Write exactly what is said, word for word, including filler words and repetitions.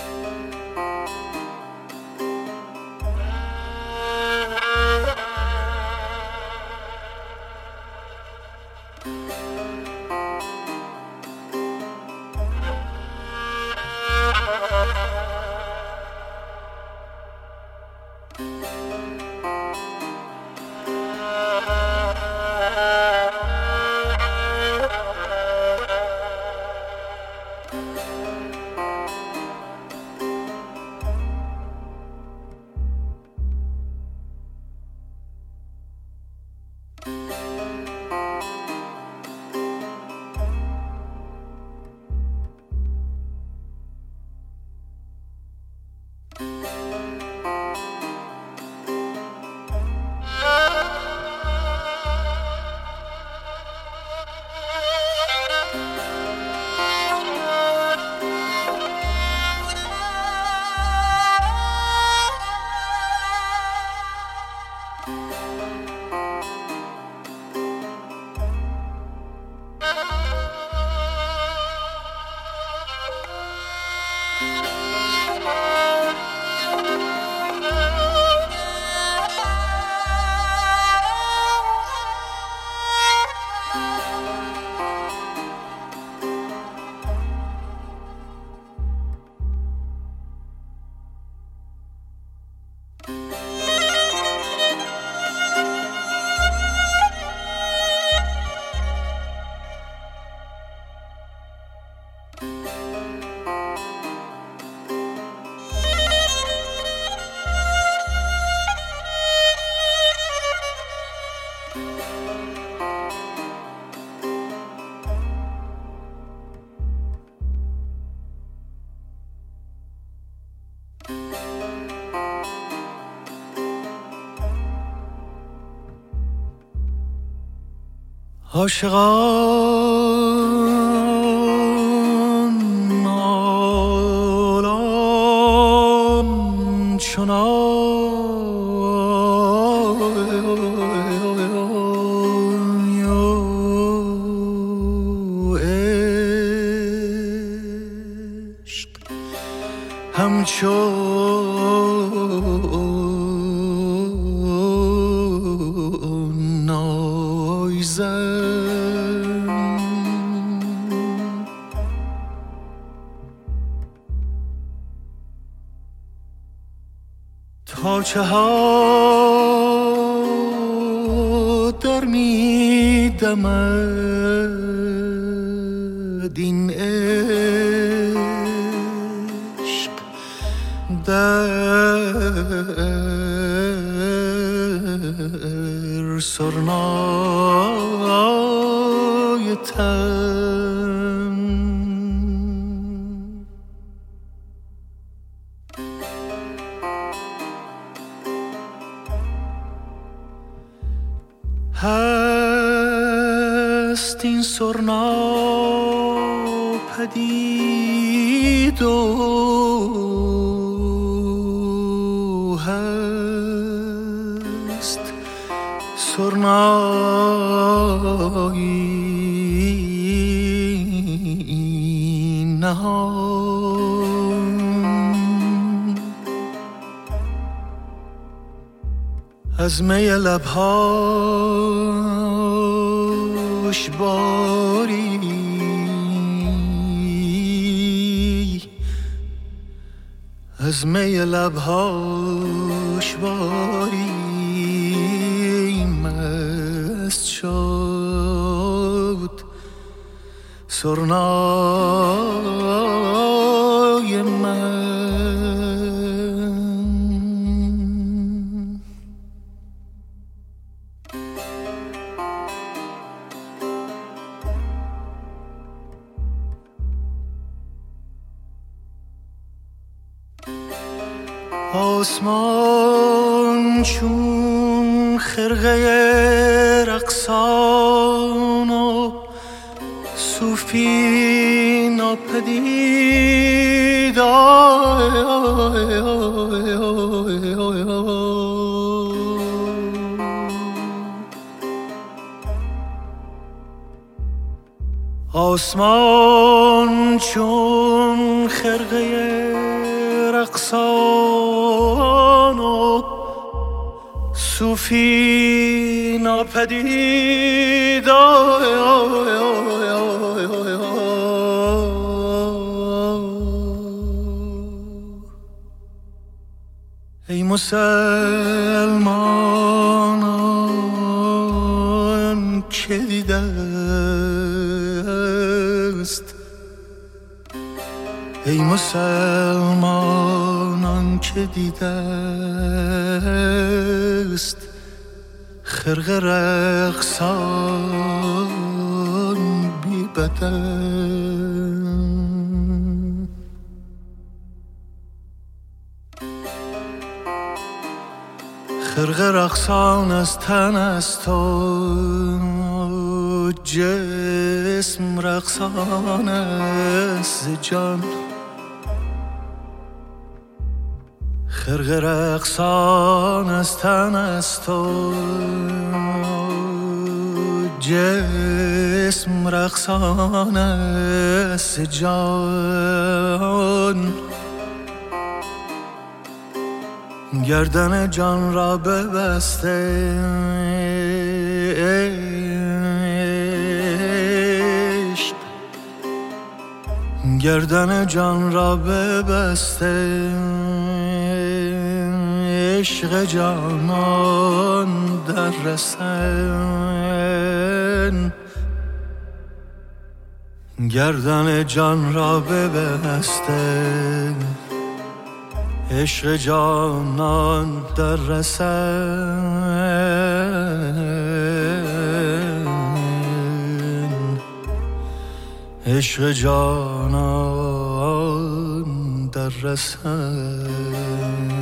عاشقان نالان چنان عشق همچون نایزن تا چه ها در می دمد این عشق در سرنای تن هست این سرنا پدید و هست سرنایی نهان از می لبهاش باری از می لبهاش باری مست شد سرنای من. آسمان چون خرقه رقصان و صوفی ناپدید آسمان چون خرقه رقصان و صوفی ناپدید. ای مسلمانان که دیده است، ای مسلمانان که دیده است خرقه رقصان بی بدن. خرقه رقصان از تن است و جسم رقصان از جان. خرقه رقصان از تن است و جسم رقصان از جان. گردن جان را ببسته عشق، گردن جان را ببسته عشق جانان در رسن. گردن جان را ببسته عشق جانان در رسن. عشق جانان در رسن.